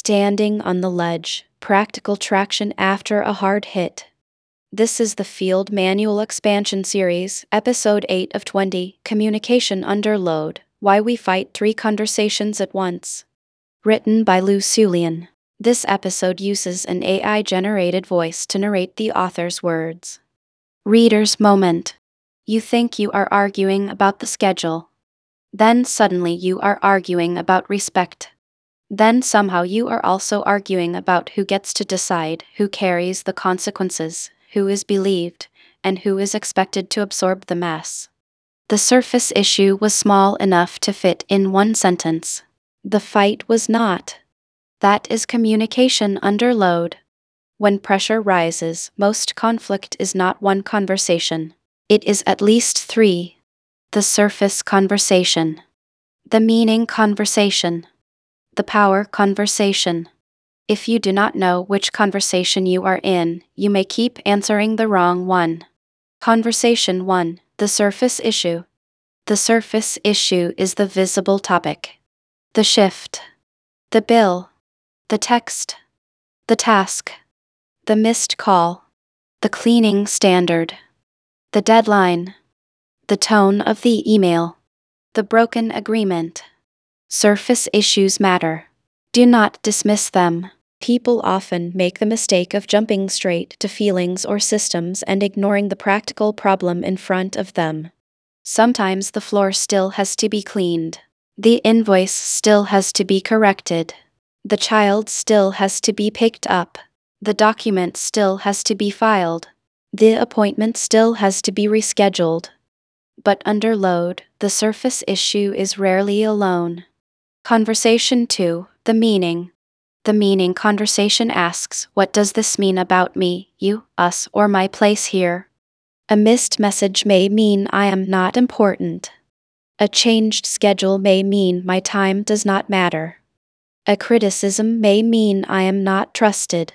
Standing on the ledge, practical traction after a hard hit. This is the Field Manual Expansion Series, Episode 8 of 20, Communication Under Load, Why We Fight 3 Conversations at Once. Written by Lou Sulian. This episode uses an AI-generated voice to narrate the author's words. Reader's moment. You think you are arguing about the schedule. Then suddenly you are arguing about respect. Then somehow you are also arguing about who gets to decide, who carries the consequences, who is believed, and who is expected to absorb the mess. The surface issue was small enough to fit in one sentence. The fight was not. That is communication under load. When pressure rises, most conflict is not one conversation. It is at least 3. The surface conversation. The meaning conversation. The power conversation. If you do not know which conversation you are in, you may keep answering the wrong one. Conversation 1. The surface issue. The surface issue is the visible topic. The shift. The bill. The text. The task. The missed call. The cleaning standard. The deadline. The tone of the email. The broken agreement. Surface issues matter. Do not dismiss them. People often make the mistake of jumping straight to feelings or systems and ignoring the practical problem in front of them. Sometimes the floor still has to be cleaned. The invoice still has to be corrected. The child still has to be picked up. The document still has to be filed. The appointment still has to be rescheduled. But under load, the surface issue is rarely alone. Conversation 2. The meaning. The meaning conversation asks, what does this mean about me, you, us, or my place here? A missed message may mean I am not important. A changed schedule may mean my time does not matter. A criticism may mean I am not trusted.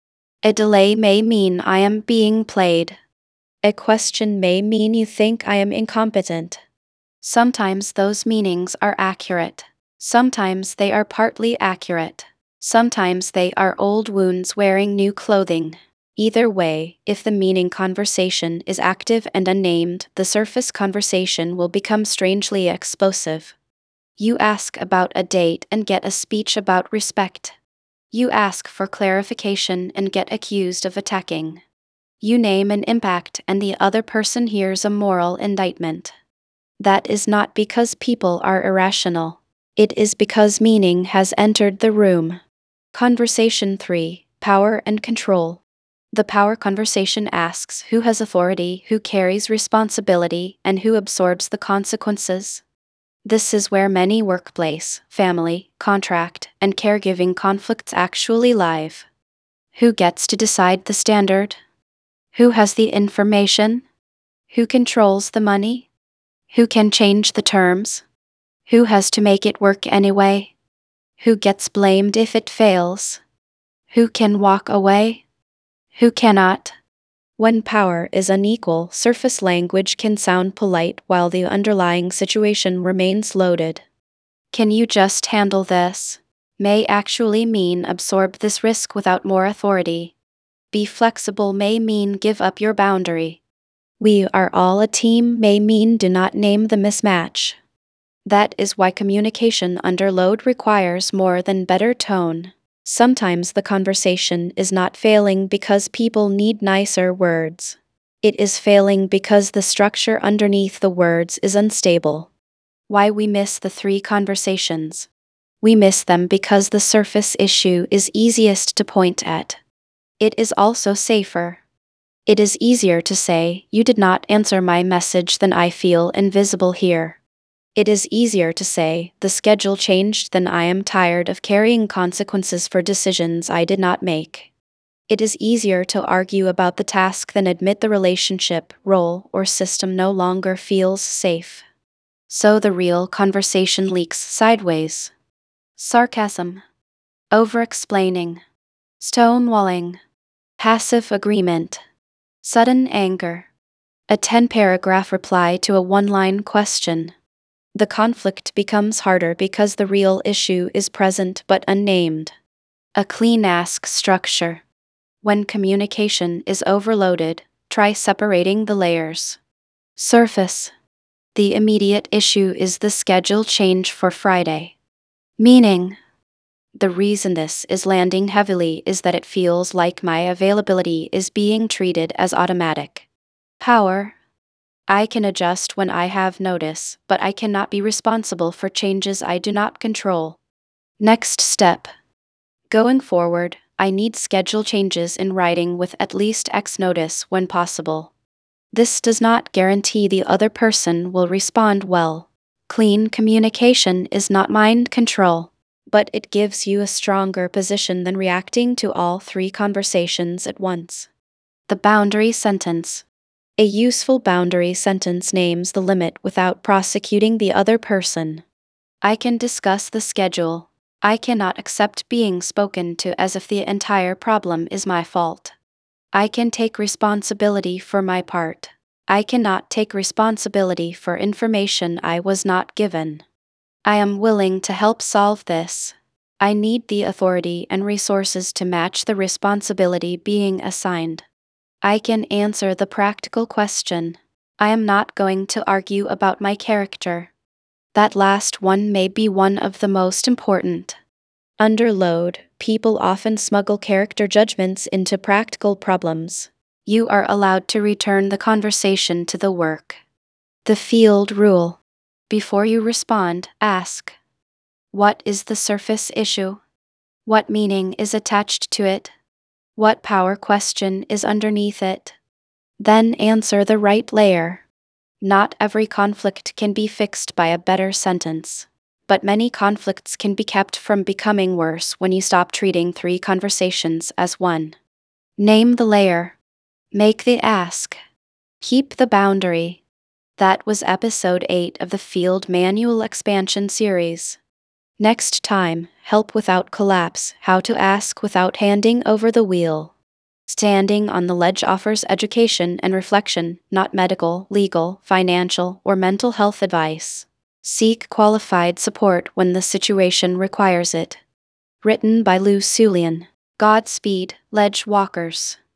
A delay may mean I am being played. A question may mean you think I am incompetent. Sometimes those meanings are accurate. Sometimes they are partly accurate. Sometimes they are old wounds wearing new clothing. Either way, if the meaning conversation is active and unnamed, the surface conversation will become strangely explosive. You ask about a date and get a speech about respect. You ask for clarification and get accused of attacking. You name an impact and the other person hears a moral indictment. That is not because people are irrational. It is because meaning has entered the room. Conversation 3. Power and control. The power conversation asks who has authority, who carries responsibility, and who absorbs the consequences. This is where many workplace, family, contract, and caregiving conflicts actually live. Who gets to decide the standard? Who has the information? Who controls the money? Who can change the terms? Who has to make it work anyway? Who gets blamed if it fails? Who can walk away? Who cannot? When power is unequal, surface language can sound polite while the underlying situation remains loaded. Can you just handle this? May actually mean absorb this risk without more authority. Be flexible may mean give up your boundary. We are all a team may mean do not name the mismatch. That is why communication under load requires more than better tone. Sometimes the conversation is not failing because people need nicer words. It is failing because the structure underneath the words is unstable. Why we miss the 3 conversations. We miss them because the surface issue is easiest to point at. It is also safer. It is easier to say, you did not answer my message than I feel invisible here. It is easier to say, the schedule changed than I am tired of carrying consequences for decisions I did not make. It is easier to argue about the task than admit the relationship, role, or system no longer feels safe. So the real conversation leaks sideways. Sarcasm. Over-explaining. Stonewalling. Passive agreement. Sudden anger. A 10-paragraph reply to a 1-line question. The conflict becomes harder because the real issue is present but unnamed. A clean ask structure. When communication is overloaded, try separating the layers. Surface. The immediate issue is the schedule change for Friday. Meaning. The reason this is landing heavily is that it feels like my availability is being treated as automatic. Power. I can adjust when I have notice, but I cannot be responsible for changes I do not control. Next step. Going forward, I need schedule changes in writing with at least X notice when possible. This does not guarantee the other person will respond well. Clean communication is not mind control, but it gives you a stronger position than reacting to all three conversations at once. The boundary sentence. A useful boundary sentence names the limit without prosecuting the other person. I can discuss the schedule. I cannot accept being spoken to as if the entire problem is my fault. I can take responsibility for my part. I cannot take responsibility for information I was not given. I am willing to help solve this. I need the authority and resources to match the responsibility being assigned. I can answer the practical question. I am not going to argue about my character. That last one may be one of the most important. Under load, people often smuggle character judgments into practical problems. You are allowed to return the conversation to the work. The field rule. Before you respond, ask. What is the surface issue? What meaning is attached to it? What power question is underneath it? Then answer the right layer. Not every conflict can be fixed by a better sentence, but many conflicts can be kept from becoming worse when you stop treating three conversations as one. Name the layer. Make the ask. Keep the boundary. That was episode 8 of the Field Manual Expansion series. Next time, help without collapse, how to ask without handing over the wheel. Standing on the Ledge offers education and reflection, not medical, legal, financial, or mental health advice. Seek qualified support when the situation requires it. Written by Lou Sulian. Godspeed, Ledge Walkers.